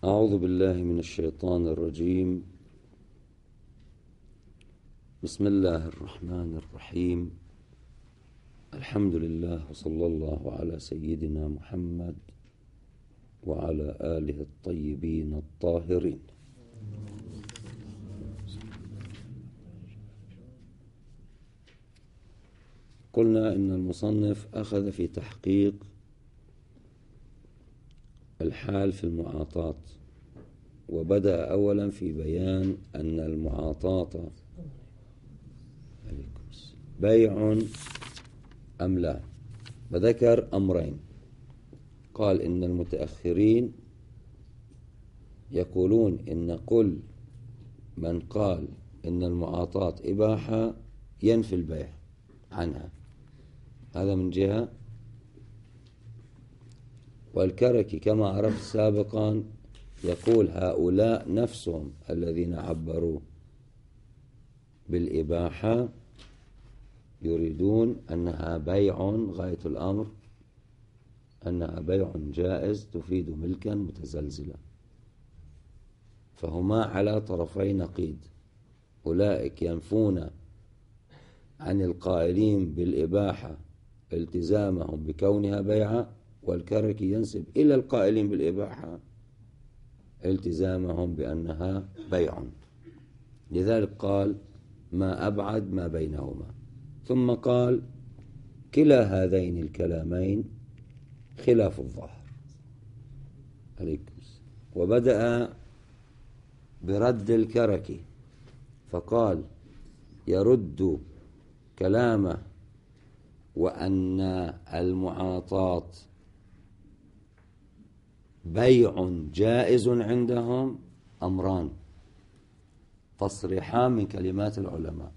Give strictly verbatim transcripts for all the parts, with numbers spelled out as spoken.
أعوذ بالله من الشيطان الرجيم. بسم الله الرحمن الرحيم. الحمد لله وصلى الله على سيدنا محمد وعلى آله الطيبين الطاهرين. قلنا إن المصنف أخذ في تحقيق الحال في المعاطاة، وبدأ أولا في بيان أن المعاطاة بيع أم لا، وذكر أمرين. قال إن المتأخرين يقولون إن كل من قال إن المعاطاة إباحة ينفي البيع عنها، هذا من جهة. والكركي كما عرفت سابقا يقول هؤلاء نفسهم الذين عبروا بالإباحة يريدون أنها بيع غاية الأمر، أنها بيع جائز تفيد ملكا متزلزلا، فهما على طرفي نقيض. أولئك ينفون عن القائلين بالإباحة التزامهم بكونها بيعة، والكركي ينسب إلى القائلين بالإباحة التزامهم بأنها بيع. لذلك قال ما أبعد ما بينهما، ثم قال كلا هذين الكلامين خلاف الظاهر. عليكم. وبدأ برد الكركي فقال يرد كلامه وأن المعاطاة بيع جائز عندهم أمران تصريحان من كلمات العلماء.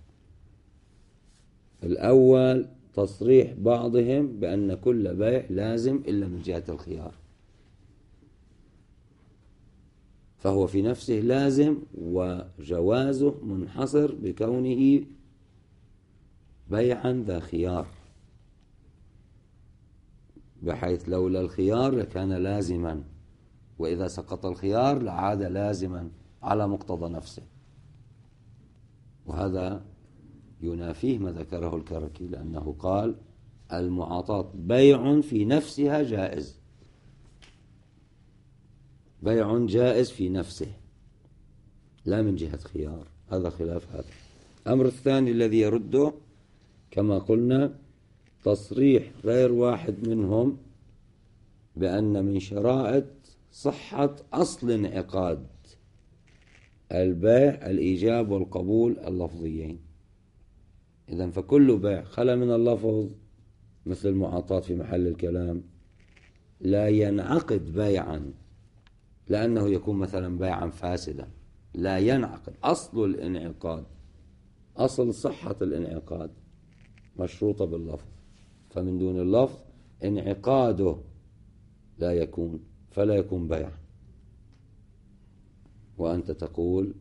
الأول تصريح بعضهم بأن كل بيع لازم إلا من جهة الخيار، فهو في نفسه لازم وجوازه منحصر بكونه بيعا ذا خيار، بحيث لولا الخيار لكان لازما، وإذا سقط الخيار لعاد لازما على مقتضى نفسه. وهذا ينافيه ما ذكره الكركي، لأنه قال المعاطاة بيع في نفسها جائز، بيع جائز في نفسه لا من جهة خيار، هذا خلاف هذا. الأمر الثاني الذي يرده كما قلنا تصريح غير واحد منهم بأن من شرائط صحة أصل انعقاد البيع الإيجاب والقبول اللفظيين. إذن فكل بيع خلا من اللفظ مثل المعاطاة في محل الكلام لا ينعقد بيعا، لأنه يكون مثلا بيعا فاسدا، لا ينعقد. أصل الانعقاد، أصل صحة الانعقاد مشروطة باللفظ، فمن دون اللفظ انعقاده لا يكون، فلا يكون بيع. وأنت تقول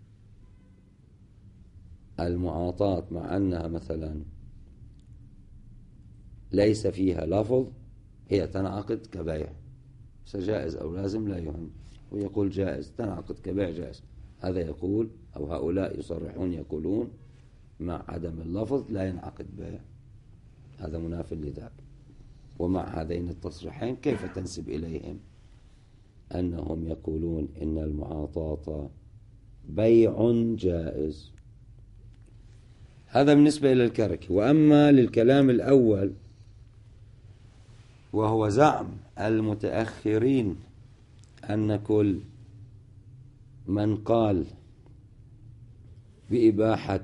المعاطاة مع أنها مثلا ليس فيها لفظ هي تنعقد كبيع، سجائز أو لازم لا يهم، ويقول جائز تنعقد كبيع جائز. هذا يقول أو هؤلاء يصرحون يقولون مع عدم اللفظ لا ينعقد بيع، هذا مناف لذاك. ومع هذين التصريحين كيف تنسب إليهم أنهم يقولون إن المعاطاة بيع جائز؟ هذا بالنسبة إلى الكركي. وأما للكلام الأول وهو زعم المتأخرين أن كل من قال بإباحة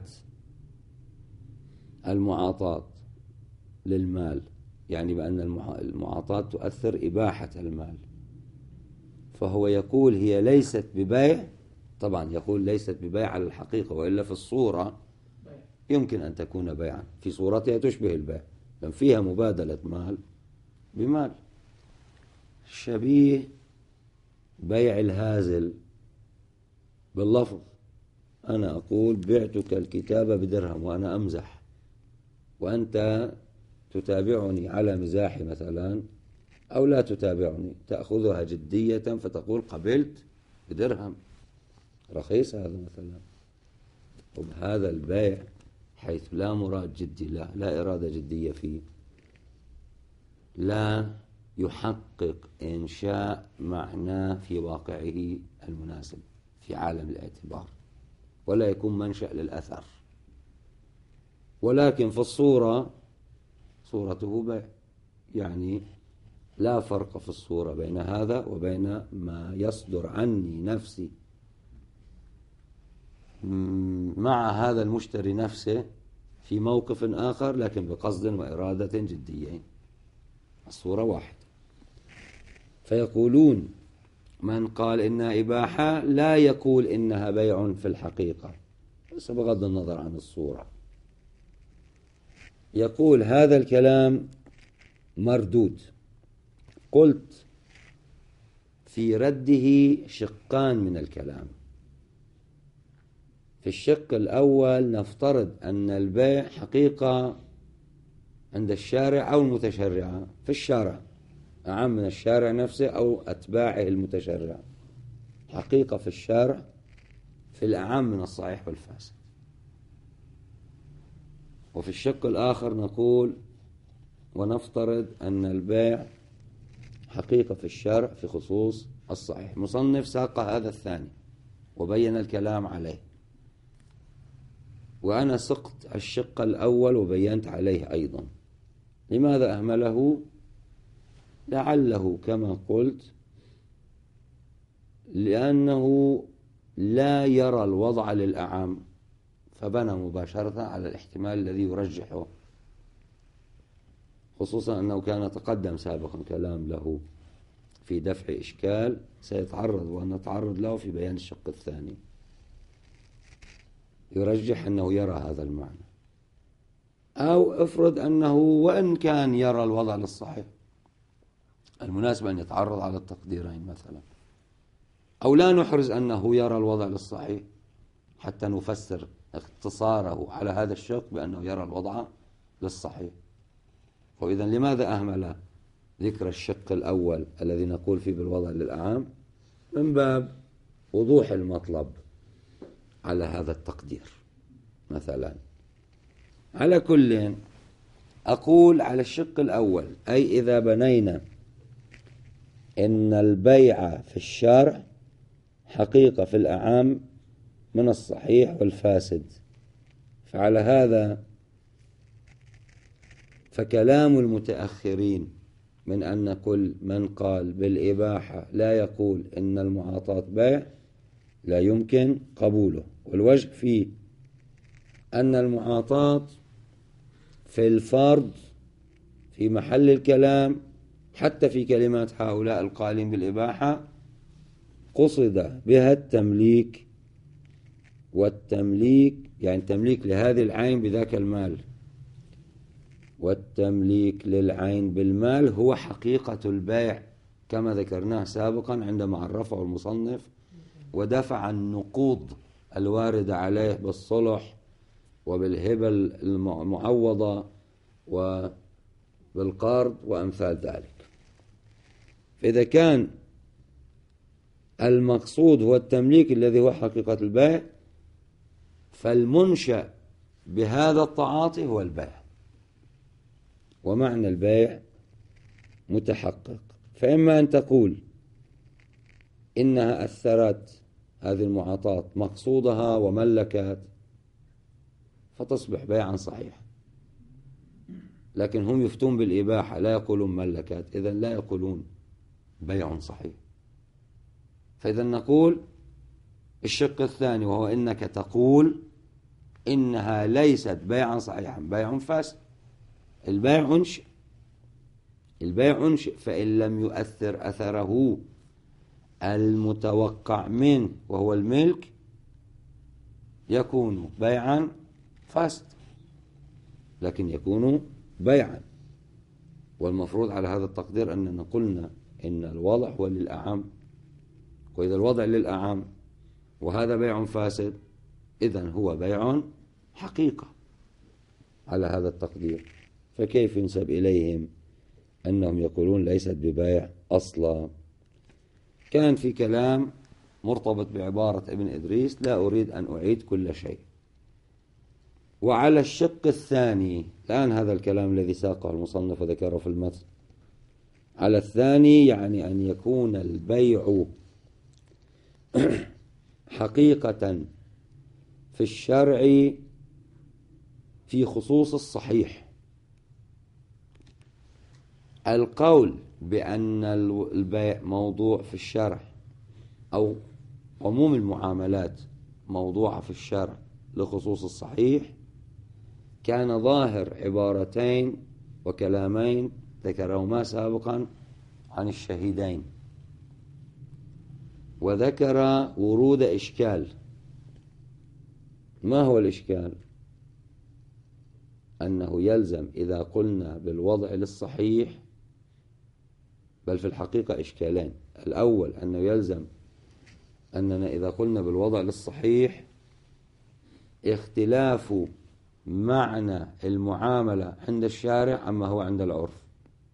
المعاطاة للمال، يعني بأن المعاطاة تؤثر إباحة المال، فهو يقول هي ليست ببيع. طبعا يقول ليست ببيع على الحقيقة، وإلا في الصورة يمكن أن تكون بيعا، في صورتها تشبه البيع لأن فيها مبادلة مال بمال، شبيه بيع الهازل باللفظ. أنا أقول بعتك الكتاب بدرهم وأنا أمزح، وأنت تتابعني على مزاحي مثلا، أو لا تتابعني، تأخذها جدية فتقول قبلت بدرهم رخيص هذا مثلا. وبهذا البيع حيث لا مراد جدي له، لا إرادة جدية فيه، لا يحقق إنشاء معناه في واقعه المناسب في عالم الاعتبار، ولا يكون منشأ للأثر، ولكن في الصورة صورته بيع، يعني لا فرق في الصورة بين هذا وبين ما يصدر عني نفسي مع هذا المشتري نفسه في موقف آخر لكن بقصد وإرادة جدية، الصورة واحدة. فيقولون من قال إنها إباحة لا يقول إنها بيع في الحقيقة، بس بغض النظر عن الصورة. يقول هذا الكلام مردود. قلت في رده شقان من الكلام. في الشق الأول نفترض أن البيع حقيقة عند الشارع أو المتشرع، في الشارع أعم من الشارع نفسه أو أتباعه المتشرع، حقيقة في الشارع في الأعم من الصحيح والفاسد. وفي الشق الآخر نقول ونفترض أن البيع حقيقة في الشارع في خصوص الصحيح. مصنف ساق هذا الثاني وبين الكلام عليه، وأنا سقت الشق الأول وبينت عليه أيضا. لماذا أهمله؟ لعله كما قلت لأنه لا يرى الوضع للأعم، فبنى مباشرة على الاحتمال الذي يرجحه، خصوصا أنه كان تقدم سابقا كلام له في دفع إشكال سيتعرض ونتعرض له في بيان الشق الثاني، يرجح أنه يرى هذا المعنى. أو افرض أنه وإن كان يرى الوضع للصحيح، المناسب أن يتعرض على التقديرين مثلا، أو لا نحرز أنه يرى الوضع للصحيح حتى نفسر اختصاره على هذا الشق بأنه يرى الوضع للصحيح. وإذا لماذا أهمل ذكر الشق الأول الذي نقول فيه بالوضع للأعام؟ من باب وضوح المطلب على هذا التقدير مثلا. على كل أقول على الشق الأول، أي إذا بنينا إن البيع في الشارع حقيقة في الأعام من الصحيح والفاسد، فعلى هذا فكلام المتأخرين من أن كل من قال بالإباحة لا يقول إن المعاطاة بيع لا يمكن قبوله. والوجه فيه أن المعاطاة في الفرض في محل الكلام حتى في كلمات هؤلاء القائلين بالإباحة قصد بها التمليك، والتمليك يعني تمليك لهذه العين بذاك المال، والتمليك للعين بالمال هو حقيقة البيع كما ذكرناه سابقا عندما عرفه المصنف ودفع النقوض الواردة عليه بالصلح وبالهبة المعوضة وبالقرض وأمثال ذلك. فإذا كان المقصود هو التمليك الذي هو حقيقة البيع، فالمنشأ بهذا التعاطي هو البيع، ومعنى البيع متحقق. فإما أن تقول إنها أثرت هذه المعاطاة مقصودها وملكت فتصبح بيعا صحيحا، لكن هم يفتون بالإباحة لا يقولون ملكت، إذن لا يقولون بيع صحيح. فإذا نقول الشق الثاني وهو إنك تقول إنها ليست بيعا صحيحا، بيع فاسد. البيع أنشئ البيع أنشئ فإن لم يؤثر أثره المتوقع منه وهو الملك يكون بيعا فاسد، لكن يكون بيعا. والمفروض على هذا التقدير أننا قلنا إن الوضع هو للأعم، وإذا الوضع للأعم وهذا بيع فاسد إذن هو بيع حقيقة على هذا التقدير. فكيف ينسب إليهم أنهم يقولون ليست ببيع أصلا؟ كان في كلام مرتبط بعبارة ابن إدريس: لا أريد أن أعيد كل شيء. وعلى الشق الثاني، الآن هذا الكلام الذي ساقه المصنف وذكره في المتن، على الثاني يعني أن يكون البيع حقيقة في الشرع في خصوص الصحيح. القول بأن البيع موضوع في الشرع أو عموم المعاملات موضوعة في الشرع لخصوص الصحيح كان ظاهر عبارتين وكلامين ذكرهما سابقا عن الشهيدين، وذكر ورود إشكال. ما هو الإشكال؟ أنه يلزم إذا قلنا بالوضع للصحيح، بل في الحقيقة إشكالين. الأول أنه يلزم أننا إذا قلنا بالوضع للصحيح اختلاف معنى المعاملة عند الشارع عما هو عند العرف.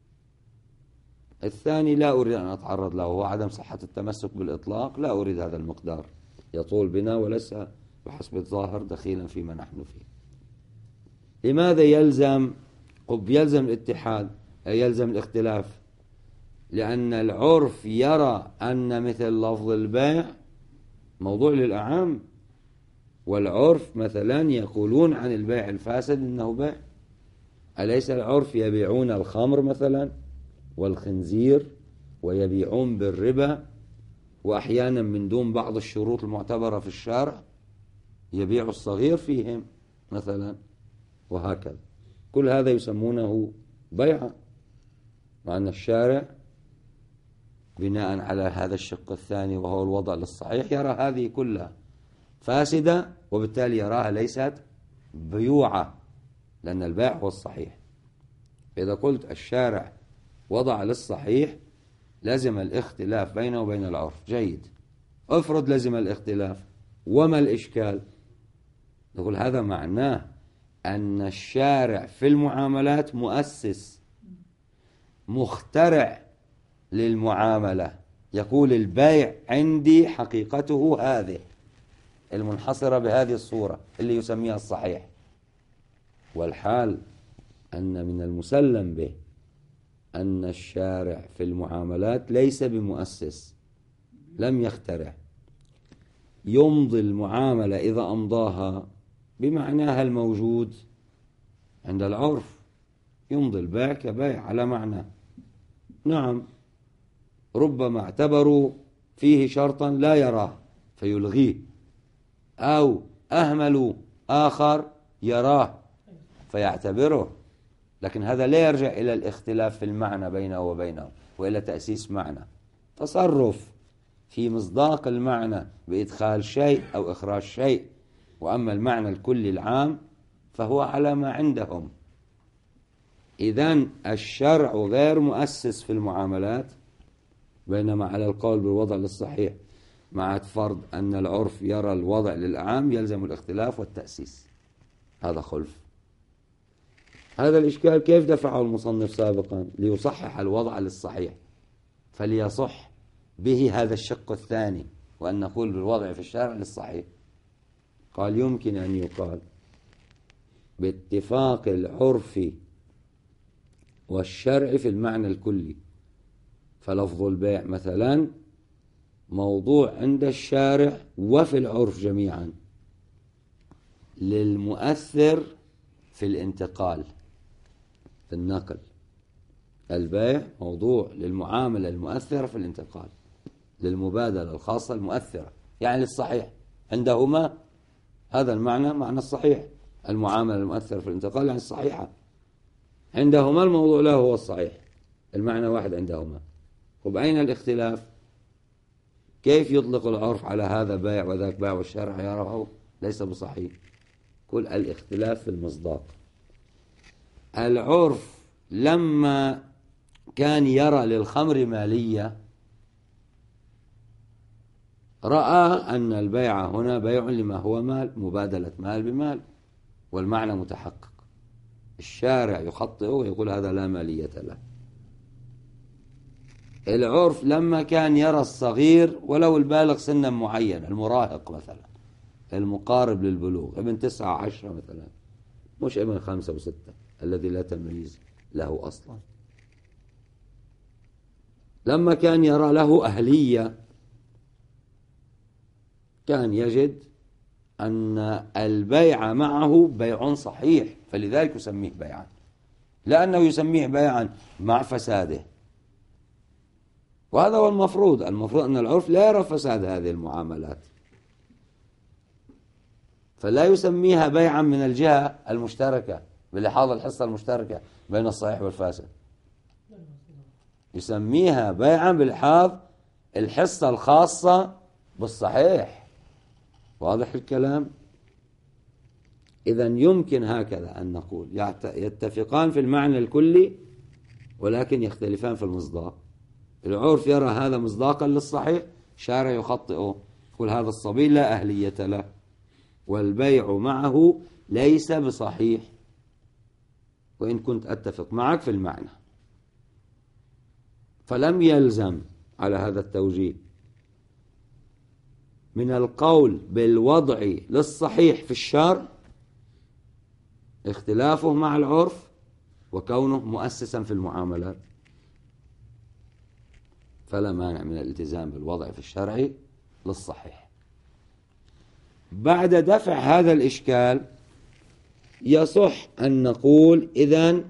الثاني لا أريد أن أتعرض له، هو عدم صحة التمسك بالإطلاق. لا أريد هذا المقدار، يطول بنا وليس بحسب الظاهر دخيلا فيما نحن فيه. لماذا يلزم قب يلزم الاتحاد يلزم الاختلاف؟ لأن العرف يرى أن مثل لفظ البيع موضوع للأعم، والعرف مثلا يقولون عن البيع الفاسد إنه بيع. أليس العرف يبيعون الخمر مثلا والخنزير ويبيعون بالربا، وأحيانا من دون بعض الشروط المعتبرة في الشارع يبيع الصغير فيهم مثلا، وهكذا. كل هذا يسمونه بيعا، مع أن الشارع بناء على هذا الشق الثاني وهو الوضع للصحيح يرى هذه كلها فاسدة، وبالتالي يراها ليست بيوعة، لأن البيع هو الصحيح. إذا قلت الشارع وضع للصحيح لازم الاختلاف بينه وبين العرف. جيد، افرض لازم الاختلاف، وما الإشكال؟ نقول هذا معناه أن الشارع في المعاملات مؤسس مخترع للمعاملة، يقول البيع عندي حقيقته هذه المنحصرة بهذه الصورة اللي يسميها الصحيح. والحال أن من المسلم به أن الشارع في المعاملات ليس بمؤسس، لم يخترع. يمضي المعاملة إذا أمضاها بمعناها الموجود عند العرف، يمضي البيع كبيع على معنى. نعم، ربما اعتبروا فيه شرطا لا يراه فيلغيه، أو أهملوا آخر يراه فيعتبره، لكن هذا لا يرجع إلى الاختلاف في المعنى بينه وبينه وإلى تأسيس معنى. تصرف في مصداق المعنى بإدخال شيء أو إخراج شيء، وأما المعنى الكلي العام فهو على ما عندهم. إذن الشرع غير مؤسس في المعاملات، بينما على القول بالوضع للصحيح مع فرض أن العرف يرى الوضع للأعام يلزم الاختلاف والتأسيس. هذا خلف. هذا الإشكال كيف دفعه المصنف سابقا؟ ليصحح الوضع للصحيح، فليصح به هذا الشق الثاني، وأن نقول بالوضع في الشارع للصحيح. قال يمكن أن يقال باتفاق العرف والشرع في المعنى الكلي، فلفظ البيع مثلا موضوع عند الشارع وفي العرف جميعا للمؤثر في الانتقال، في النقل. البيع موضوع للمعاملة المؤثرة في الانتقال، للمبادلة الخاصة المؤثرة، يعني للصحيح عندهما. هذا المعنى معنى الصحيح، المعاملة المؤثرة في الانتقال يعني الصحيحة عندهما، الموضوع له هو الصحيح، المعنى واحد عندهما. وبأين الاختلاف؟ كيف يطلق العرف على هذا بيع وذاك بيع والشرع يراه ليس بصحيح؟ كل الاختلاف في المصداق. العرف لما كان يرى للخمر مالية رأى أن البيع هنا بيع لما هو مال، مبادلة مال بمال، والمعنى متحقق. الشارع يخطئه ويقول هذا لا مالية له. العرف لما كان يرى الصغير ولو البالغ سنا معين، المراهق مثلا المقارب للبلوغ، ابن تسعة عشرة مثلا، مش ابن خمسة وستة الذي لا تمييز له أصلا، لما كان يرى له أهلية كان يجد أن البيع معه بيع صحيح، فلذلك يسميه بيعا، لأنه يسميه بيعا مع فساده. وهذا هو المفروض، المفروض أن العرف لا يرى فساد هذه المعاملات، فلا يسميها بيعا من الجهة المشتركة بلحاظ الحصة المشتركة بين الصحيح والفاسد، يسميها بيعا بلحاظ الحصة الخاصة بالصحيح. واضح الكلام؟ إذن يمكن هكذا أن نقول يتفقان في المعنى الكلي ولكن يختلفان في المصداق. العرف يرى هذا مصداقا للصحيح، شارع يخطئه، يقول هذا الصبي لا أهلية له، والبيع معه ليس بصحيح، وإن كنت أتفق معك في المعنى. فلم يلزم على هذا التوجيه من القول بالوضع للصحيح في الشرع اختلافه مع العرف وكونه مؤسسا في المعاملات، فلا مانع من الالتزام بالوضع في الشرع للصحيح. بعد دفع هذا الإشكال يصح أن نقول إذن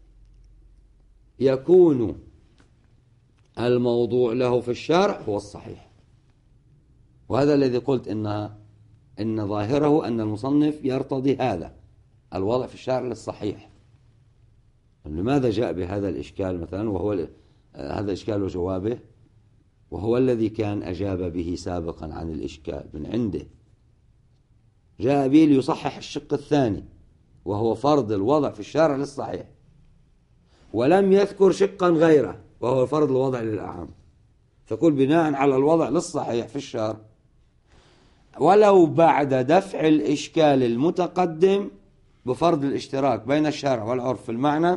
يكون الموضوع له في الشرع هو الصحيح، وهذا الذي قلت إنها إن ظاهره أن المصنف يرتضي هذا الوضع في الشرع للصحيح. لماذا جاء بهذا الإشكال مثلا، وهو هذا الإشكال وجوابه، وهو الذي كان أجاب به سابقا عن الإشكال من عنده، جاء به ليصحح الشق الثاني وهو فرض الوضع في الشرع للصحيح، ولم يذكر شقا غيره وهو فرض الوضع للأعم، فقل بناء على الوضع للصحيح في الشرع ولو بعد دفع الإشكال المتقدم بفرض الاشتراك بين الشرع والعرف في المعنى،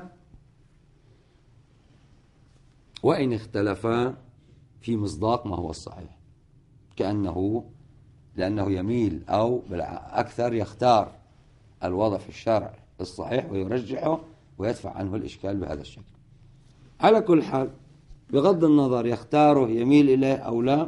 وإن اختلفا في مصداق ما هو الصحيح، كأنه لأنه يميل أو أكثر يختار الوضع في الشرع الصحيح ويرجحه ويدفع عنه الإشكال بهذا الشكل. على كل حال بغض النظر يختاره يميل إليه أو لا،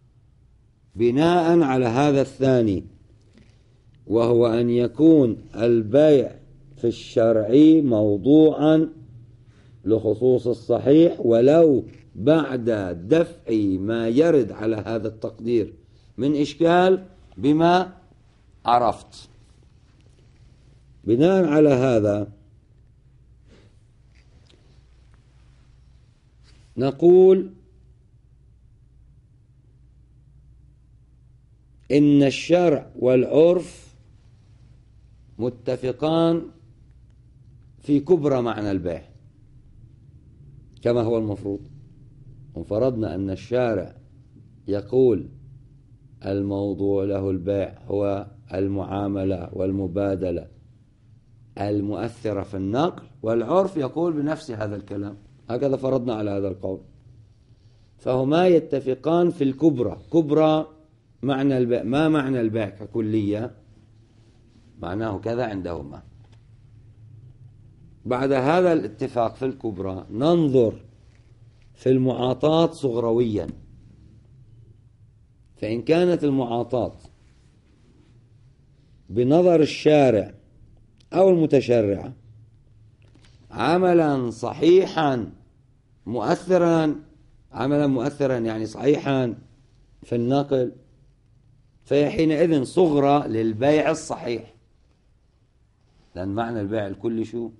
بناء على هذا الثاني وهو أن يكون البيع في الشرع موضوعا لخصوص الصحيح ولو بعد دفع ما يرد على هذا التقدير من إشكال بما عرفت. بناء على هذا نقول إن الشرع والعرف متفقان في كبرى معنى البيع كما هو المفروض، وفرضنا أن الشارع يقول الموضوع له البيع هو المعاملة والمبادلة المؤثرة في النقل، والعرف يقول بنفس هذا الكلام، هكذا فرضنا على هذا القول، فهما يتفقان في الكبرى. كبرى معنى البيع، ما معنى البيع ككلية؟ معناه كذا عندهما. بعد هذا الاتفاق في الكبرى ننظر في المعاطاة صغرويا، فإن كانت المعاطاة بنظر الشارع أو المتشرع عملا صحيحا مؤثرا، عملا مؤثرا يعني صحيحا في النقل، فهي حينئذ صغرى للبيع الصحيح، لأن معنى البيع الكلي شو؟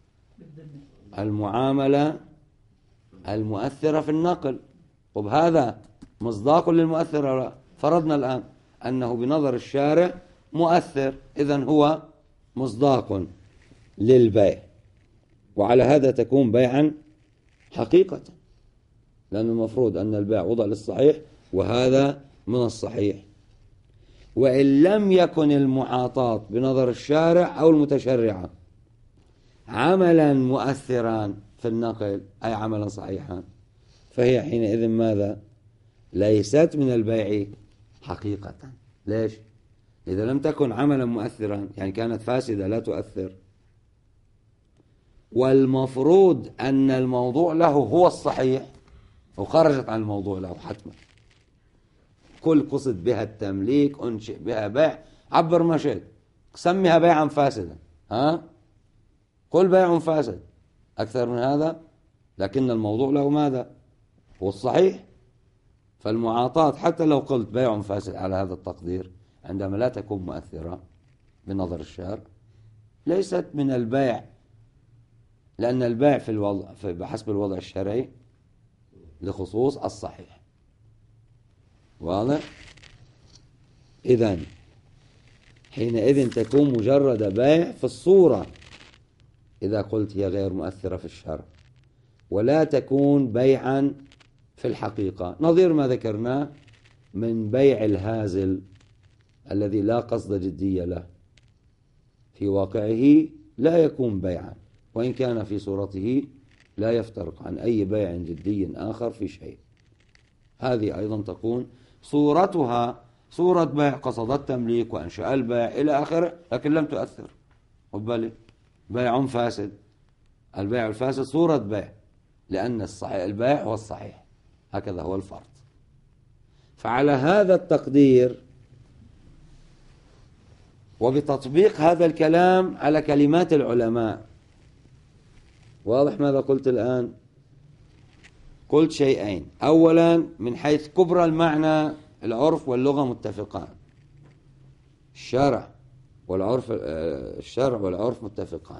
المعاملة المؤثرة في النقل. طب هذا مصداق للمؤثر، فرضنا الآن أنه بنظر الشارع مؤثر، إذن هو مصداق للبيع، وعلى هذا تكون بيعا حقيقة، لأن المفروض أن البيع وضع للصحيح وهذا من الصحيح. وإن لم يكن المعاطاة بنظر الشارع أو المتشرعة عملا مؤثرا في النقل أي عملا صحيحا، فهي حينئذ ماذا؟ ليست من البيع حقيقة. ليش؟ إذا لم تكن عملا مؤثرا، يعني كانت فاسدة لا تؤثر، والمفروض أن الموضوع له هو الصحيح، وخرجت عن الموضوع له حتما. كل قصد بها التمليك، أنشئ بها بيع، عبر ما شئت، سميها بيعا فاسدا، ها؟ قل بيع فاسد، أكثر من هذا، لكن الموضوع له ماذا؟ هو الصحيح. فالمعاطاة حتى لو قلت بيع فاسد على هذا التقدير، عندما لا تكون مؤثرة بنظر الشارع، ليست من البيع، لأن البيع في الوضع في بحسب الوضع الشرعي لخصوص الصحيح. واضح؟ إذن حينئذ تكون مجرد بيع في الصورة إذا قلت هي غير مؤثرة في الشرع، ولا تكون بيعا في الحقيقة، نظير ما ذكرناه من بيع الهازل الذي لا قصد جدية له، في واقعه لا يكون بيعا، وإن كان في صورته لا يفترق عن أي بيع جدي آخر في شيء. هذه أيضا تكون صورتها صورة بيع قصد التمليك وأنشأ البيع إلى آخره، لكن لم تؤثر. وبالي بيع فاسد، البيع الفاسد صورة بيع، لأن الصحيح البيع هو الصحيح، هكذا هو الفرض. فعلى هذا التقدير وبتطبيق هذا الكلام على كلمات العلماء، واضح ماذا قلت الآن؟ قلت شيئين. أولا، من حيث كبرى المعنى العرف واللغة متفقان، الشرع والعرف الشرع والعرف متفقان.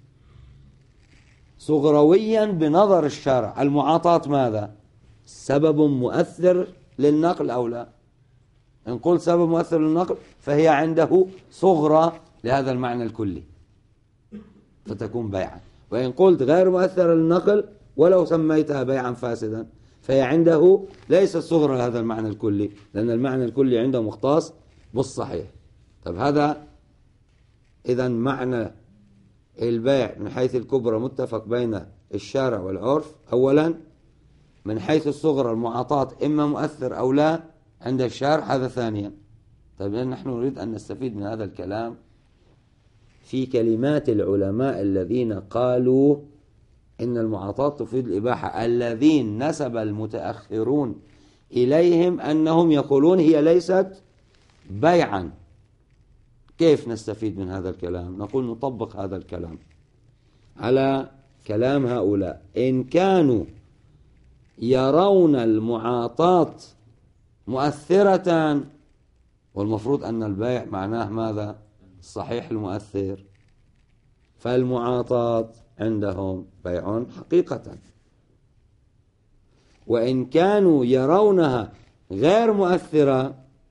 صغرويا بنظر الشرع، المعاطاة ماذا؟ سبب مؤثر للنقل أو لا؟ إن قلت سبب مؤثر للنقل فهي عنده صغرى لهذا المعنى الكلي فتكون بيعا، وإن قلت غير مؤثر للنقل ولو سميتها بيعا فاسدا فهي عنده ليست صغرى لهذا المعنى الكلي، لأن المعنى الكلي عنده مختص بالصحيح. طب هذا إذن معنى البيع من حيث الكبرى متفق بين الشارع والعرف أولا. من حيث الصغرى المعاطاة إما مؤثر أو لا عند الشارع، هذا ثانيا. طيب نحن نريد أن نستفيد من هذا الكلام في كلمات العلماء الذين قالوا إن المعاطاة تفيد الإباحة، الذين نسب المتأخرون إليهم أنهم يقولون هي ليست بيعا. كيف نستفيد من هذا الكلام؟ نقول نطبق هذا الكلام على كلام هؤلاء. إن كانوا يرون المعاطاة مؤثرة، والمفروض أن البيع معناه ماذا؟ الصحيح المؤثر، فالمعاطاة عندهم بيع حقيقة. وإن كانوا يرونها غير مؤثرة،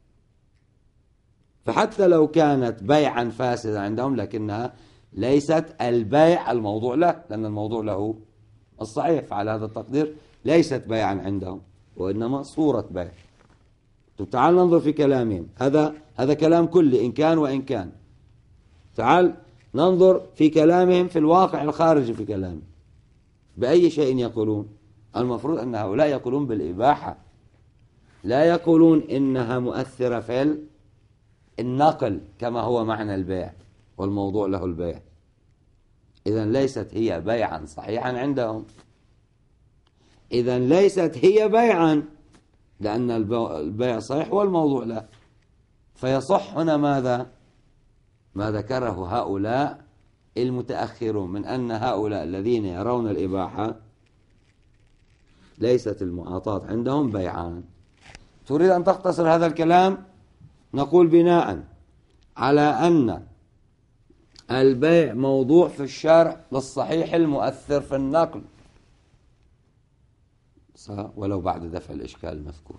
فحتى لو كانت بيعا فاسدا عندهم لكنها ليست البيع الموضوع له، لأن الموضوع له الصحيح، فعلى هذا التقدير ليست بيعا عندهم وإنما صورة بيع. تعال ننظر في كلامهم، هذا هذا كلام كلي إن كان وإن كان. تعال ننظر في كلامهم في الواقع الخارجي في كلامهم، بأي شيء يقولون؟ المفروض أن هؤلاء يقولون بالإباحة، لا يقولون إنها مؤثرة في النقل كما هو معنى البيع والموضوع له البيع. إذن ليست هي بيعا صحيحا عندهم، إذن ليست هي بيعا لأن البيع صحيح والموضوع له. فيصح هنا ماذا؟ ما ذكره هؤلاء المتأخرون من أن هؤلاء الذين يرون الإباحة ليست المعاطاة عندهم بيعان. تريد أن تختصر هذا الكلام؟ نقول بناء على أن البيع موضوع في الشرع للصحيح المؤثر في النقل، ولو بعد دفع الإشكال المذكور.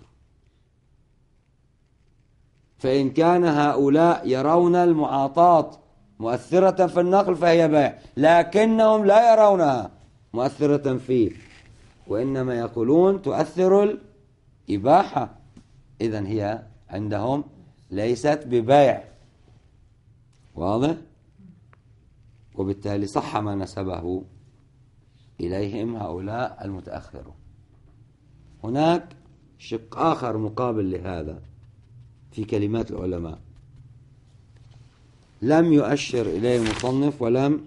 فإن كان هؤلاء يرون المعاطاة مؤثرة في النقل فهي بيع، لكنهم لا يرونها مؤثرة فيه، وإنما يقولون تؤثر الإباحة، إذن هي عندهم ليست ببيع. واضح؟ وبالتالي صح ما نسبه إليهم هؤلاء المتأخرون. هناك شق آخر مقابل لهذا في كلمات العلماء لم يؤشر إليه المصنف ولم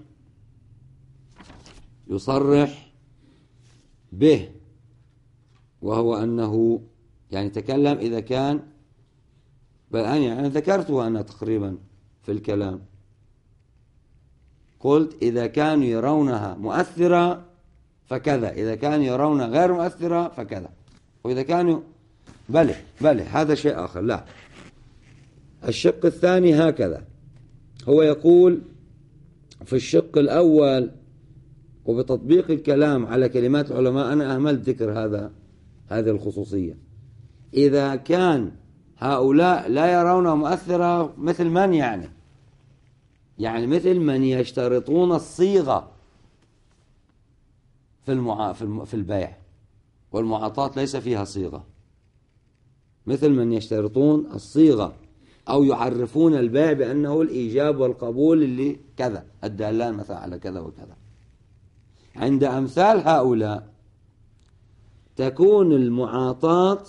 يصرح به، وهو أنه يعني تكلم إذا كان بل أنا يعني ذكرته أنا تقريبا في الكلام، قلت إذا كانوا يرونها مؤثرة فكذا، إذا كانوا يرونها غير مؤثرة فكذا، وإذا كانوا بله بله هذا شيء آخر. لا، الشق الثاني هكذا، هو يقول في الشق الأول وبتطبيق الكلام على كلمات العلماء، أنا أهملت ذكر هذا هذه الخصوصية. إذا كان هؤلاء لا يرون مؤثرة مثل من يعني يعني مثل من يشترطون الصيغة في المعا... في البيع والمعاطاة ليس فيها صيغة، مثل من يشترطون الصيغة أو يعرفون البيع بأنه الإيجاب والقبول اللي كذا الدالان مثلا على كذا وكذا. عند أمثال هؤلاء تكون المعاطاة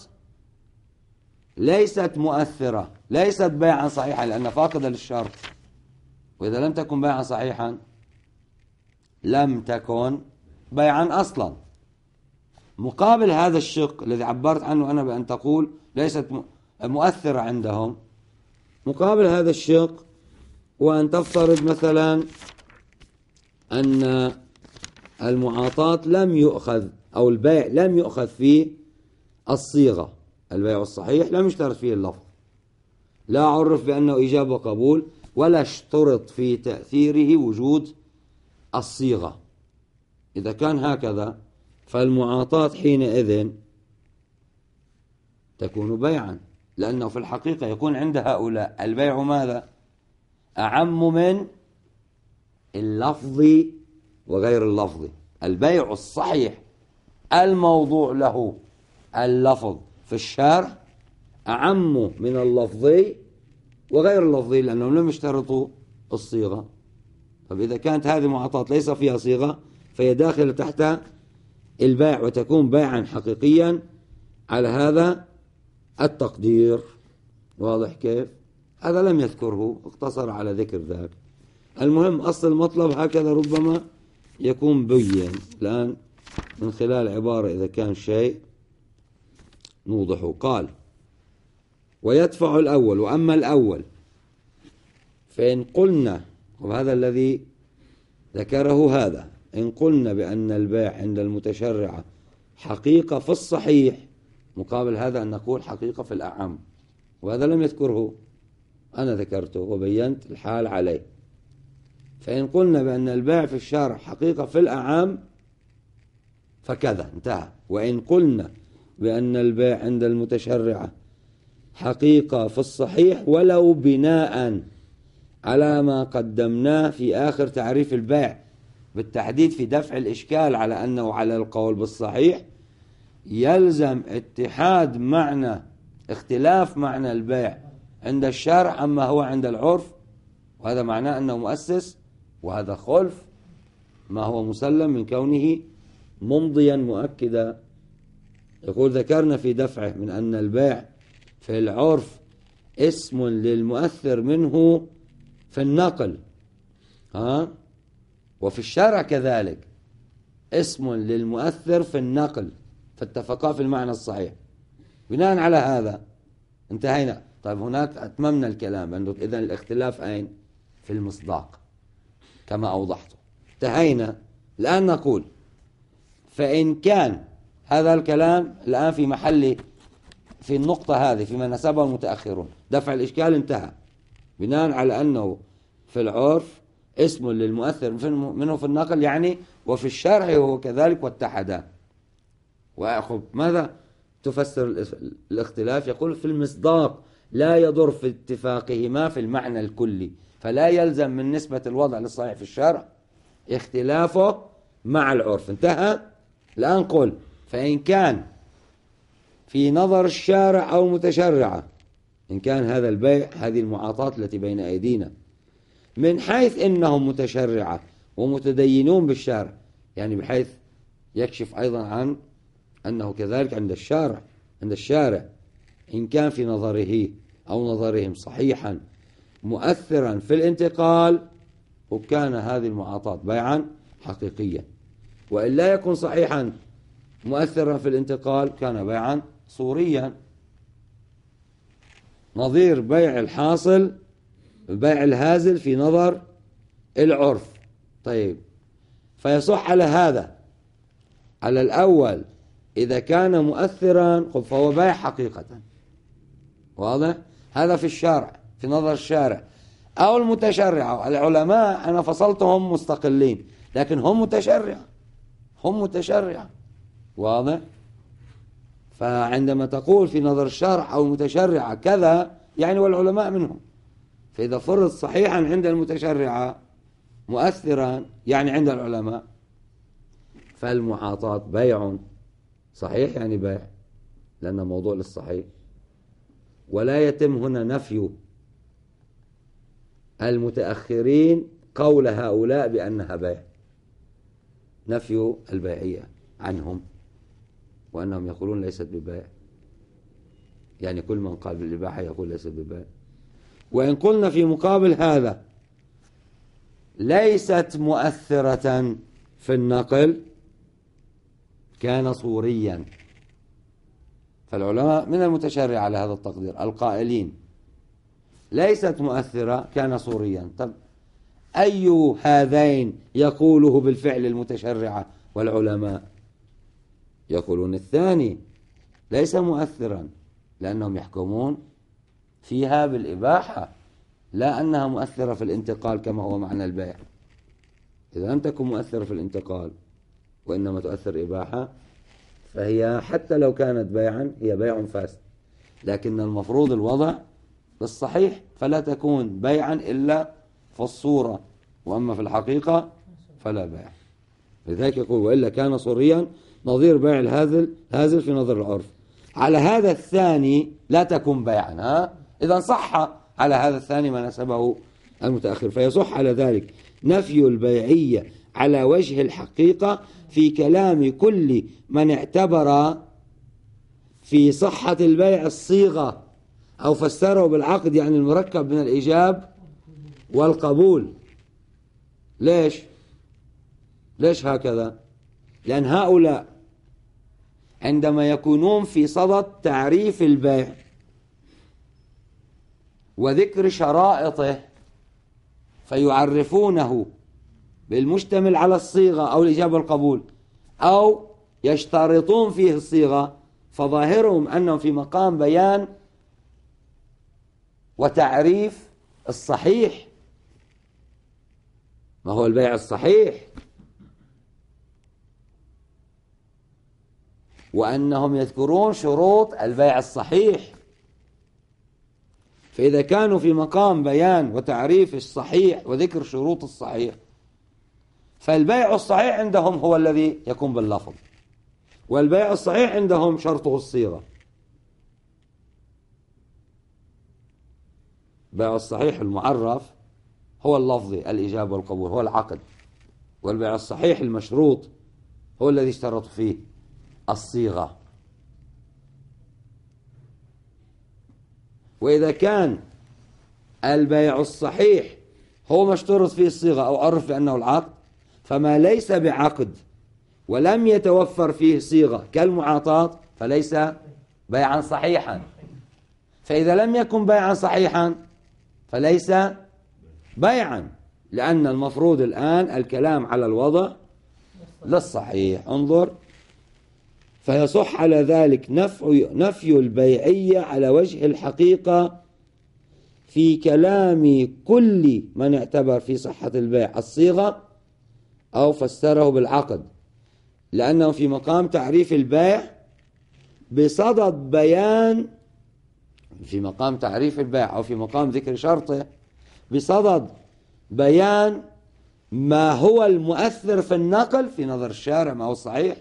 ليست مؤثرة، ليست بيعا صحيحا لأنها فاقدة للشرط، وإذا لم تكن بيعا صحيحا لم تكن بيعا أصلا. مقابل هذا الشق الذي عبرت عنه أنا بأن تقول ليست مؤثرة عندهم، مقابل هذا الشق وأن تفترض مثلا أن المعاطاة لم يؤخذ أو البيع لم يؤخذ فيه الصيغة، البيع الصحيح لم يشترط فيه اللفظ، لا عرف بأنه إيجاب وقبول، ولا اشترط في تأثيره وجود الصيغة. إذا كان هكذا فالمعاطاة حينئذ تكون بيعا، لأنه في الحقيقة يكون عند هؤلاء البيع ماذا؟ أعم من اللفظ وغير اللفظ. البيع الصحيح الموضوع له اللفظ في الشرع أعم من اللفظي وغير اللفظي لأنهم لم يشترطوا الصيغة. طب إذا كانت هذه المعاطاة ليس فيها صيغة فهي داخلة تحت البيع وتكون بيعا حقيقيا على هذا التقدير. واضح كيف؟ هذا لم يذكره، اقتصر على ذكر ذاك. المهم أصل المطلب هكذا ربما يكون بين الآن من خلال عبارة إذا كان شيء نوضحه. قال ويدفع الأول، وأما الأول فإن قلنا، وهذا الذي ذكره هذا، إن قلنا بأن البيع عند المتشرعة حقيقة في الصحيح، مقابل هذا أن نقول حقيقة في الأعم، وهذا لم يذكره، أنا ذكرته وبينت الحال عليه. فإن قلنا بأن البيع في الشرع حقيقة في الأعم فكذا انتهى. وإن قلنا بأن البيع عند المتشرعة حقيقة في الصحيح ولو بناء على ما قدمناه في آخر تعريف البيع بالتحديد في دفع الإشكال على أنه على القول بالصحيح يلزم اتحاد معنى اختلاف معنى البيع عند الشرع أما هو عند العرف، وهذا معناه أنه مؤسس، وهذا خلف ما هو مسلم من كونه ممضيا مؤكدا. يقول ذكرنا في دفعه من أن البيع في العرف اسم للمؤثر منه في النقل، ها، وفي الشرع كذلك اسم للمؤثر في النقل، فاتفقا في المعنى الصحيح. بناء على هذا انتهينا. طيب هناك أتممنا الكلام أنه إذن الاختلاف أين؟ في المصداق كما أوضحته. انتهينا. الآن نقول فإن كان هذا الكلام الآن في محل في النقطة هذه فيما نسبه المتأخرون، دفع الإشكال انتهى بناء على أنه في العرف اسم للمؤثر منه في النقل يعني، وفي الشرع هو كذلك واتحدا. وأخذ ماذا تفسر الاختلاف؟ يقول في المصداق لا يضر في اتفاقهما في المعنى الكلي، فلا يلزم من نسبة الوضع للصحيح في الشرع اختلافه مع العرف. انتهى. الآن قل فإن كان في نظر الشارع أو المتشرعة، إن كان هذا البيع هذه المعاطاة التي بين أيدينا من حيث إنهم متشرعة ومتدينون بالشارع، يعني بحيث يكشف أيضا عن أنه كذلك عند الشارع عند الشارع إن كان في نظره أو نظرهم صحيحا مؤثرا في الانتقال وكان هذه المعاطاة بيعا حقيقيا، وإن لا يكون صحيحا مؤثرا في الانتقال كان بيعا صوريا، نظير بيع الحاصل بيع الهازل في نظر العرف. طيب، فيصح على هذا على الأول إذا كان مؤثرا فهو بيع حقيقة، واضح؟ هذا في الشارع في نظر الشارع أو المتشرع. العلماء أنا فصلتهم مستقلين لكن هم متشرع هم متشرع واضح؟ فعندما تقول في نظر الشارع أو المتشرع كذا يعني والعلماء منهم، فإذا فرض صحيحا عند المتشرع مؤثرا يعني عند العلماء فالمعاطاة بيع صحيح يعني بيع لأنه موضوع للصحيح، ولا يتم هنا نفي المتأخرين قول هؤلاء بأنها بيع، نفي البيعية عنهم وأنهم يقولون ليست ببيع، يعني كل من قال بالإباحة يقول ليست ببيع. وإن قلنا في مقابل هذا ليست مؤثرة في النقل كان صوريا، فالعلماء من المتشرع على هذا التقدير القائلين ليست مؤثرة كان صوريا. طب أي هذين يقوله بالفعل المتشرعة والعلماء؟ يقولون الثاني ليس مؤثرا لأنهم يحكمون فيها بالإباحة لا أنها مؤثرة في الانتقال كما هو معنى البيع. إذا لم تكن مؤثرة في الانتقال وإنما تؤثر إباحة فهي حتى لو كانت بيعا هي بيع فاسد، لكن المفروض الوضع بالصحيح فلا تكون بيعا إلا في الصورة، وأما في الحقيقة فلا بيع. لذلك يقول وإلا كان صوريا نظير بيع الهازل هازل في نظر العرف. على هذا الثاني لا تكون بيعا، ها إذا صح على هذا الثاني ما نسبه المتأخر، فيصح على ذلك نفي البيعية على وجه الحقيقة في كلام كل من اعتبر في صحة البيع الصيغة أو فسره بالعقد يعني المركب من الإيجاب والقبول. ليش؟ ليش هكذا؟ لأن هؤلاء عندما يكونون في صدد تعريف البيع وذكر شرائطه فيعرفونه بالمشتمل على الصيغة أو الإجابة والقبول أو يشترطون فيه الصيغة، فظاهرهم أنهم في مقام بيان وتعريف الصحيح. ما هو البيع الصحيح؟ وأنهم يذكرون شروط البيع الصحيح. فإذا كانوا في مقام بيان وتعريف الصحيح وذكر شروط الصحيح فالبيع الصحيح عندهم هو الذي يكون باللفظ، والبيع الصحيح عندهم شرطه الصيغة. البيع الصحيح المعرف هو اللفظي الإجابة والقبول هو العقد، والبيع الصحيح المشروط هو الذي اشترط فيه الصيغة. وإذا كان البيع الصحيح هو ما اشترط فيه الصيغة أو عرف بأنه العقد فما ليس بعقد ولم يتوفر فيه صيغة كالمعاطاة فليس بيعا صحيحا. فإذا لم يكن بيعا صحيحا فليس بيعا، لأن المفروض الآن الكلام على الوضع للصحيح. انظر، فيصح على ذلك نفي, نفي البيعية على وجه الحقيقة في كلام كل من اعتبر في صحة البيع الصيغة أو فسره بالعقد، لأنه في مقام تعريف البيع بصدد بيان في مقام تعريف البيع أو في مقام ذكر شرطه بصدد بيان ما هو المؤثر في النقل في نظر الشارع ما هو الصحيح.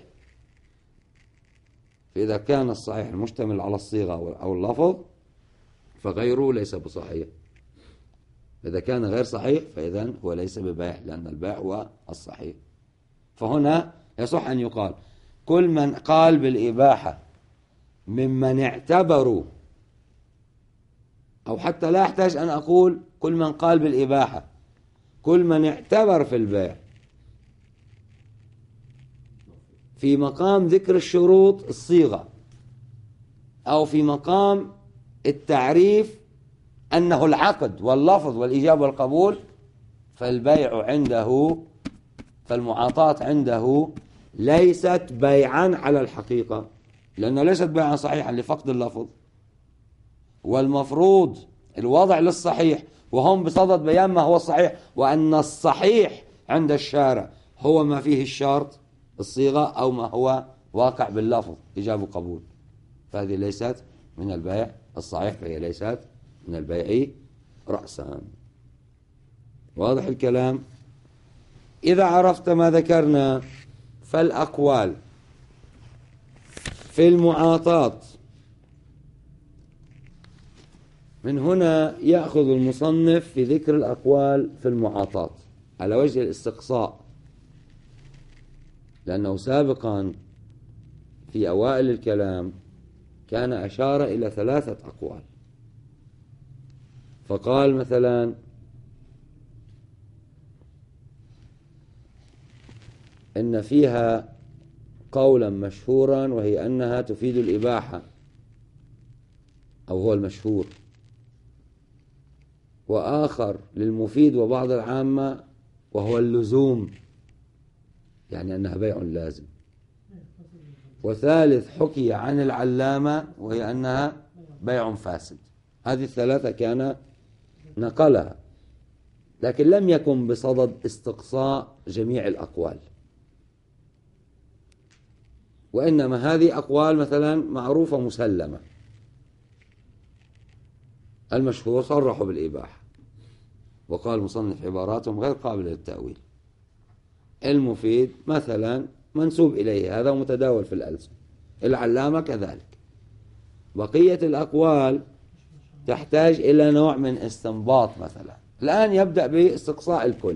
فإذا كان الصحيح المشتمل على الصيغة أو اللفظ فغيره ليس بصحيح، إذا كان غير صحيح فإذن هو ليس ببيع، لأن البيع هو الصحيح. فهنا يصح أن يقال كل من قال بالإباحة ممن اعتبروا، أو حتى لا أحتاج أن أقول كل من قال بالإباحة، كل من اعتبر في البيع في مقام ذكر الشروط الصيغة، أو في مقام التعريف أنه العقد واللفظ والإجابة والقبول، فالبيع عنده، فالمعاطاة عنده ليست بيعا على الحقيقة، لأنه ليست بيعا صحيحا لفقد اللفظ، والمفروض الوضع للصحيح، وهم بصدد بيان ما هو الصحيح، وأن الصحيح عند الشارع هو ما فيه الشرط الصيغة أو ما هو واقع باللفظ إجابة قبول، فهذه ليست من البيع الصحيح، فهي ليست من البيع رأسا. واضح الكلام؟ إذا عرفت ما ذكرنا فالأقوال في المعاطاة، من هنا يأخذ المصنف في ذكر الأقوال في المعاطاة على وجه الاستقصاء، لأنه سابقا في أوائل الكلام كان أشار إلى ثلاثة أقوال، فقال مثلا إن فيها قولا مشهورا وهي أنها تفيد الإباحة، أو هو المشهور، وآخر للمفيد وبعض العامة وهو اللزوم، يعني أنها بيع لازم، وثالث حكي عن العلامة وهي أنها بيع فاسد. هذه الثلاثة كان نقلها، لكن لم يكن بصدد استقصاء جميع الأقوال، وإنما هذه أقوال مثلا معروفة مسلمة. المشهور صرحوا بالإباحة وقال المصنف عباراتهم غير قابلة للتأويل. المفيد مثلا منسوب إليه، هذا متداول في الألسن، العلامة كذلك. بقية الأقوال تحتاج إلى نوع من استنباط. مثلا الآن يبدأ باستقصاء الكل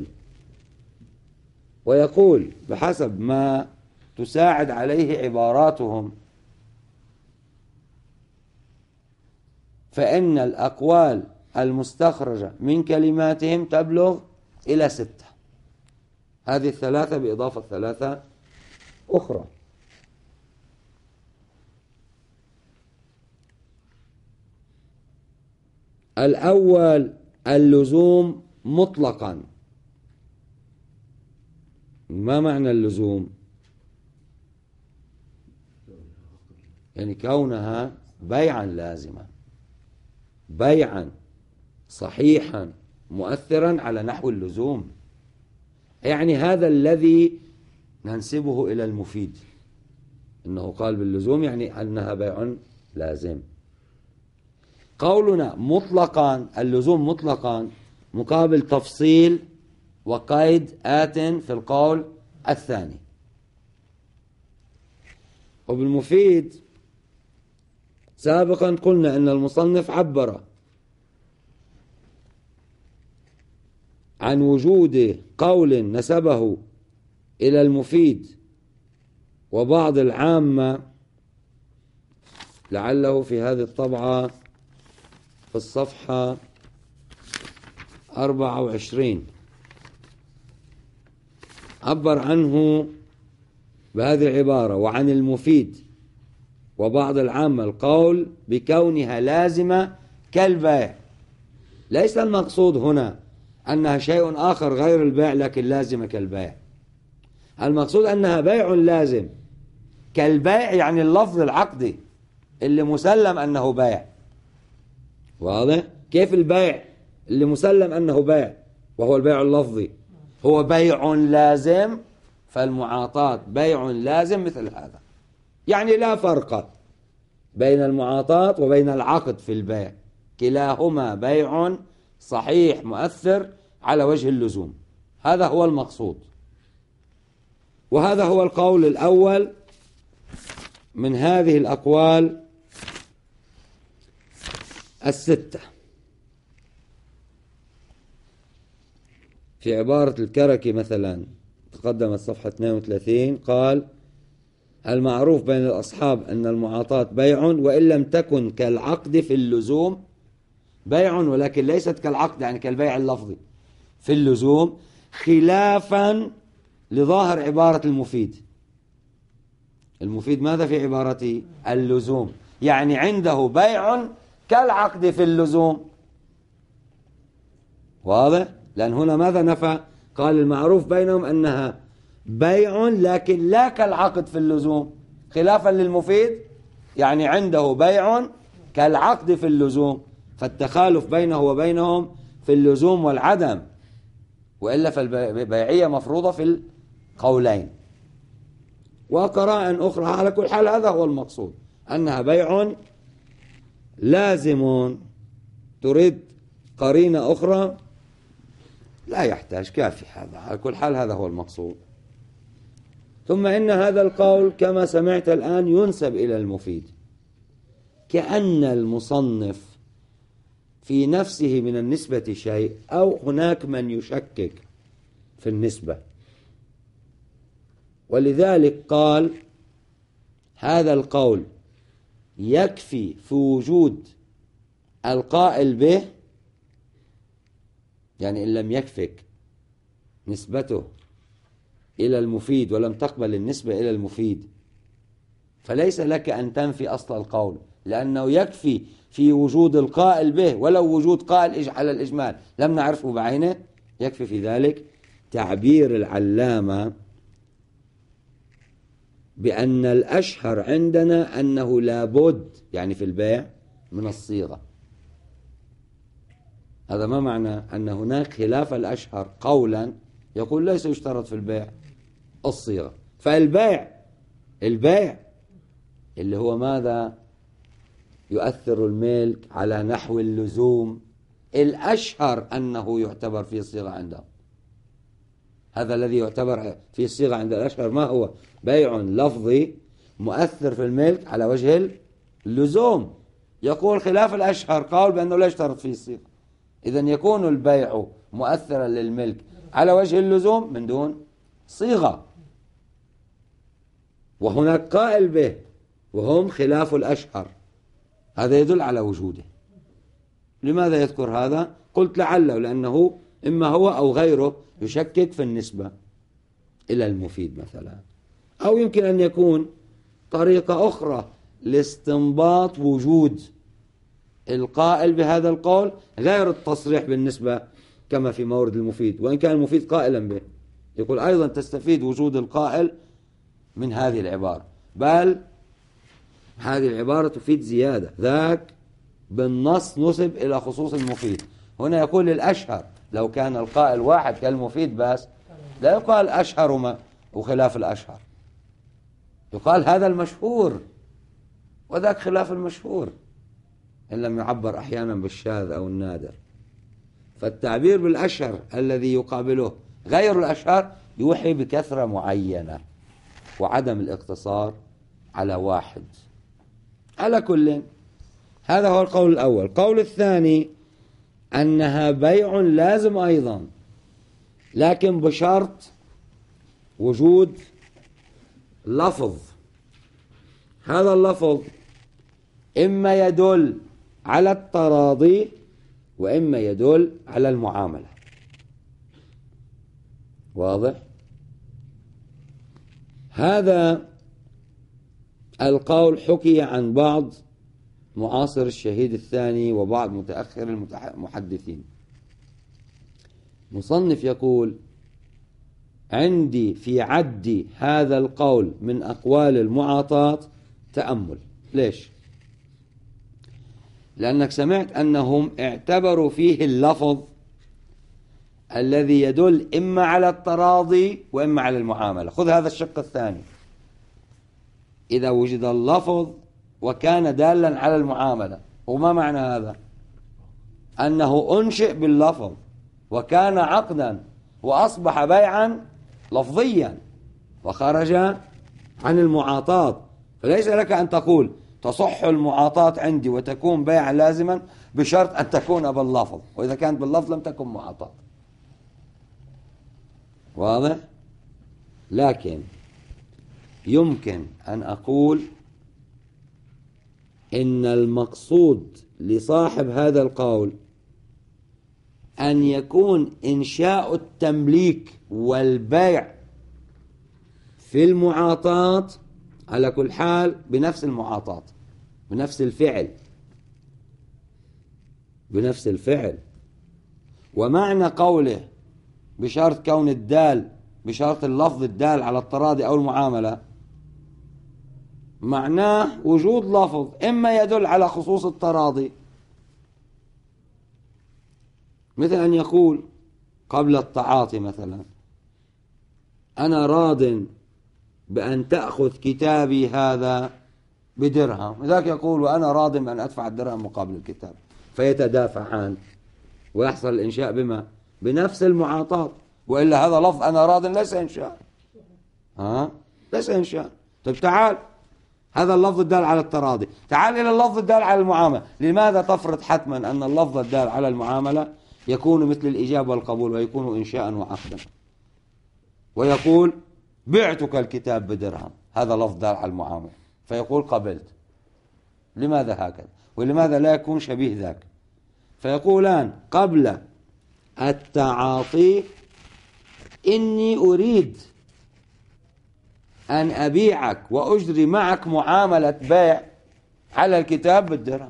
ويقول بحسب ما تساعد عليه عباراتهم فإن الأقوال المستخرجة من كلماتهم تبلغ إلى ستة، هذه الثلاثة بإضافة ثلاثة أخرى. الأول اللزوم مطلقا. ما معنى اللزوم؟ يعني كونها بيعا لازما، بيعا صحيحا مؤثرا على نحو اللزوم، يعني هذا الذي ننسبه إلى المفيد، إنه قال باللزوم يعني أنها بيع لازم. قولنا مطلقا، اللزوم مطلقا مقابل تفصيل وقيد آت في القول الثاني. وبالمفيد سابقا قلنا أن المصنف عبر عن وجود قول نسبه إلى المفيد وبعض العامة، لعله في هذه الطبعة في الصفحة أربعة وعشرين عبر عنه بهذه العبارة: وعن المفيد وبعض العامة القول بكونها لازمة كالبيع. ليس المقصود هنا أنها شيء آخر غير البيع لكن لازمة كالبيع، المقصود أنها بيع لازم كالبيع، يعني اللفظ العقدي اللي مسلم أنه بيع. واضح؟ كيف البيع اللي مسلم أنه بيع وهو البيع اللفظي هو بيع لازم، فالمعاطاة بيع لازم مثل هذا. يعني لا فرق بين المعاطاة وبين العقد في البيع، كلاهما بيع صحيح مؤثر على وجه اللزوم، هذا هو المقصود. وهذا هو القول الأول من هذه الأقوال الستة. في عبارة الكركي مثلا تقدمت صفحة اثنين وثلاثين قال: المعروف بين الأصحاب أن المعاطاة بيع وإن لم تكن كالعقد في اللزوم، بيع ولكن ليست كالعقد يعني كالبيع اللفظي في اللزوم، خلافا لظاهر عبارة المفيد. المفيد ماذا في عبارته؟ اللزوم، يعني عنده بيع كالعقد في اللزوم. واضح؟ لأن هنا ماذا نفى؟ قال المعروف بينهم أنها بيع لكن لا كالعقد في اللزوم، خلافا للمفيد يعني عنده بيع كالعقد في اللزوم، فالتخالف بينه وبينهم في اللزوم والعدم، وإلا فالبيعية مفروضة في القولين. وقراء أخرى على كل حال هذا هو المقصود، أنها بيع لازم. تريد قرينة أخرى؟ لا يحتاج، كافي هذا، على كل حال هذا هو المقصود. ثم إن هذا القول كما سمعت الآن ينسب إلى المفيد، كأن المصنف في نفسه من النسبة شيء، أو هناك من يشكك في النسبة، ولذلك قال هذا القول يكفي في وجود القائل به، يعني إن لم يكفك نسبته إلى المفيد ولم تقبل النسبة إلى المفيد فليس لك أن تنفي أصل القول، لأنه يكفي في وجود القائل به ولو وجود قائل على الإجمال لم نعرفه بعينه، يكفي في ذلك تعبير العلامة بأن الأشهر عندنا أنه لابد يعني في البيع من الصيغة. هذا ما معنى أن هناك خلاف الأشهر قولا يقول ليس يشترط في البيع الصيغة. فالبيع البيع اللي هو ماذا؟ يؤثر الملك على نحو اللزوم، الأشهر أنه يعتبر فيه صيغة عندهم. هذا الذي يعتبر فيه الصيغة عند الأشهر ما هو؟ بيع لفظي مؤثر في الملك على وجه اللزوم. يقول خلاف الأشهر قال بأنه لا يشترط فيه الصيغة، إذن يكون البيع مؤثرا للملك على وجه اللزوم من دون صيغة. وهناك قائل به وهم خلاف الأشهر، هذا يدل على وجوده. لماذا يذكر هذا؟ قلت لعله لأنه إما هو أو غيره يشكك في النسبة إلى المفيد مثلا، أو يمكن أن يكون طريقة أخرى لاستنباط وجود القائل بهذا القول غير التصريح بالنسبة كما في مورد المفيد، وإن كان المفيد قائلا به. يقول أيضا تستفيد وجود القائل من هذه العبارة، بل هذه العبارة تفيد زيادة، ذاك بالنص نسب إلى خصوص المفيد. هنا يقول الأشهر، لو كان القائل واحد كالمفيد بس لا يقال أشهر ما وخلاف الأشهر، يقال هذا المشهور وذاك خلاف المشهور، إن لم يعبر أحيانا بالشاذ أو النادر. فالتعبير بالأشهر الذي يقابله غير الأشهر يوحي بكثرة معينة وعدم الاقتصار على واحد. على كل هذا هو القول الأول. القول الثاني أنها بيع لازم أيضا، لكن بشرط وجود لفظ. هذا اللفظ إما يدل على التراضي وإما يدل على المعاملة. واضح؟ هذا القول حكي عن بعض معاصر الشهيد الثاني وبعض متأخر المحدثين. مصنف يقول عندي في عد هذا القول من أقوال المعاطاة تأمل. ليش؟ لأنك سمعت أنهم اعتبروا فيه اللفظ الذي يدل إما على التراضي وإما على المعاملة. خذ هذا الشق الثاني، إذا وجد اللفظ وكان دالا على المعاملة. وما معنى هذا؟ أنه أنشئ باللفظ وكان عقدا وأصبح بيعا لفظيا وخرج عن المعاطاة. فليس لك أن تقول تصح المعاطاة عندي وتكون بيعا لازما بشرط أن تكون باللفظ، وإذا كانت باللفظ لم تكن معاطاة. واضح؟ لكن يمكن أن أقول إن المقصود لصاحب هذا القول أن يكون إنشاء التمليك والبيع في المعاطاة على كل حال بنفس المعاطاة، بنفس الفعل، بنفس الفعل. ومعنى قوله بشرط كون الدال، بشرط اللفظ الدال على التراضي أو المعاملة، معناه وجود لفظ إما يدل على خصوص التراضي، مثل أن يقول قبل التعاطي مثلا أنا راض بأن تأخذ كتابي هذا بدرهم، لذلك يقول وأنا راض بأن أدفع الدرهم مقابل الكتاب، فيتدافعان ويحصل الإنشاء بما بنفس المعاطاة. وإلا هذا لفظ أنا راض ليس إنشاء، ها ليس إنشاء. طيب تعال، هذا اللفظ الدال على التراضي، تعال إلى اللفظ الدال على المعاملة. لماذا تفرض حتما أن اللفظ الدال على المعاملة يكون مثل الإجابة والقبول ويكون إنشاء وعقدا؟ ويقول بعتك الكتاب بدرهم، هذا لفظ دال على المعاملة، فيقول قبلت. لماذا هكذا؟ ولماذا لا يكون شبيه ذاك؟ فيقولان قبل التعاطي إني أريد أن أبيعك وأجري معك معاملة بيع على الكتاب بالدرهم،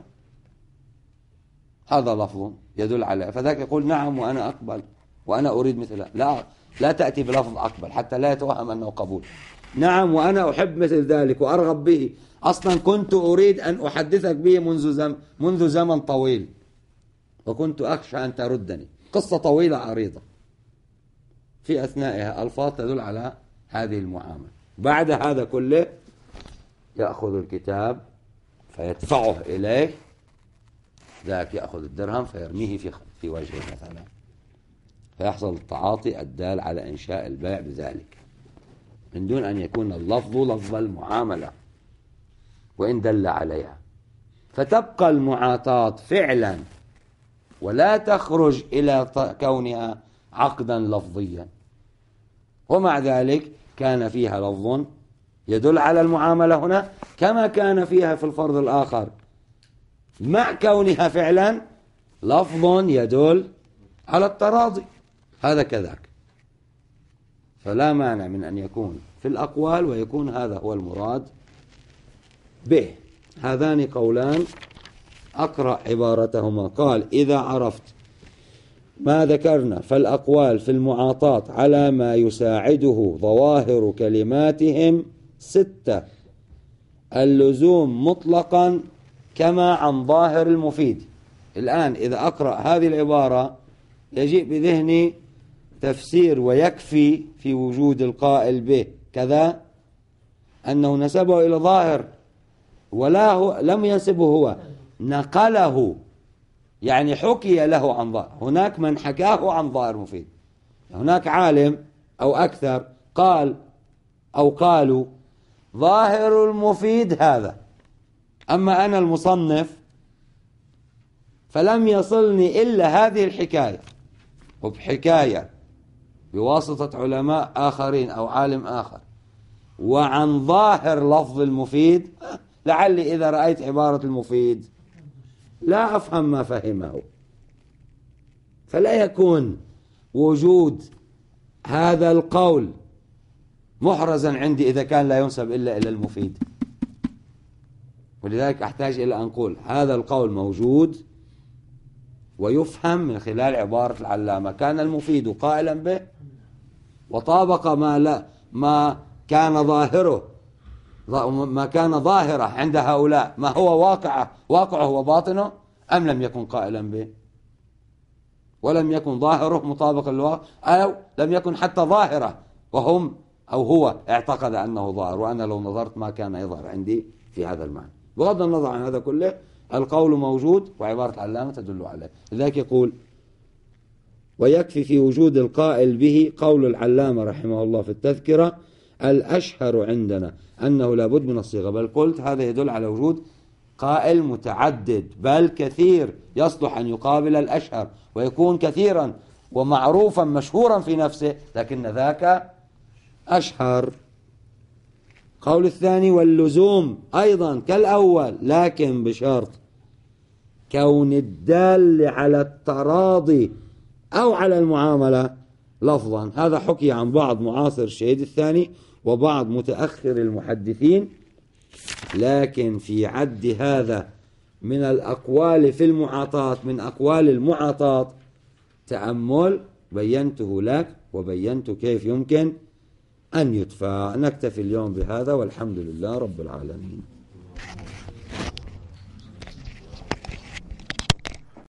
هذا لفظ يدل على، فذاك يقول نعم وأنا أقبل وأنا أريد مثله. لا لا تأتي بلفظ أقبل حتى لا يتوهم أنه قبول. نعم وأنا أحب مثل ذلك وأرغب به، أصلا كنت أريد أن أحدثك به منذ زمن, منذ زمن طويل، وكنت أخشى أن تردني. قصة طويلة عريضة في أثنائها ألفاظ تدل على هذه المعاملة. بعد هذا كله يأخذ الكتاب فيدفعه إليه، ذاك يأخذ الدرهم فيرميه في في وجهه مثلا، فيحصل التعاطي الدال على إنشاء البيع بذلك، من دون أن يكون اللفظ لفظ المعاملة وإن دل عليها، فتبقى المعاطاة فعلا ولا تخرج إلى كونها عقدا لفظيا. ومع ذلك كان فيها لفظ يدل على المعاملة هنا كما كان فيها في الفرض الآخر، مع كونها فعلا لفظ يدل على التراضي، هذا كذاك. فلا مانع من أن يكون في الأقوال ويكون هذا هو المراد به. هذان قولان أقرأ عبارتهما. قال إذا عرفت ما ذكرنا فالأقوال في المعاطاة على ما يساعده ظواهر كلماتهم ستة: اللزوم مطلقا كما عن ظاهر المفيد. الآن إذا أقرأ هذه العبارة يجيء بذهني تفسير ويكفي في وجود القائل به كذا أنه نسبه إلى ظاهر، ولا هو لم ينسبه هو، نقله، يعني حكي له عن ظاهر. هناك من حكاه عن ظاهر مفيد، هناك عالم أو أكثر قال أو قالوا ظاهر المفيد هذا، أما أنا المصنف فلم يصلني إلا هذه الحكاية، وبحكاية بواسطة علماء آخرين أو عالم آخر وعن ظاهر لفظ المفيد، لعلي إذا رأيت عبارة المفيد لا أفهم ما فهمه. فلا يكون وجود هذا القول محرزا عندي إذا كان لا ينسب إلا إلى المفيد. ولذلك أحتاج إلى أن أقول هذا القول موجود ويفهم من خلال عبارة العلامة كان المفيد قائلا به وطابق ما لا ما كان ظاهره ما كان ظاهره عند هؤلاء، ما هو واقعه واقعه وباطنه، أم لم يكن قائلا به ولم يكن ظاهره مطابق للواقع، أو لم يكن حتى ظاهره وهم أو هو اعتقد أنه ظاهر، وأنا لو نظرت ما كان يظهر عندي في هذا المعنى. بغض النظر عن هذا كله القول موجود وعبارة العلامة تدل عليه. لذلك يقول ويكفي في وجود القائل به قول العلامة رحمه الله في التذكرة: الأشهر عندنا أنه لا بد من الصيغة. بل قلت هذا يدل على وجود قائل متعدد بل كثير يصلح أن يقابل الأشهر ويكون كثيرا ومعروفا مشهورا في نفسه، لكن ذاك أشهر. قول الثاني واللزوم أيضا كالأول، لكن بشرط كون الدال على التراضي أو على المعاملة لفظا. هذا حكي عن بعض معاصر الشهيد الثاني وبعض متأخر المحدثين، لكن في عد هذا من الأقوال في المعاطاة من أقوال المعاطاة تأمل بينته لك وبينت كيف يمكن أن يدفع. نكتفي اليوم بهذا والحمد لله رب العالمين.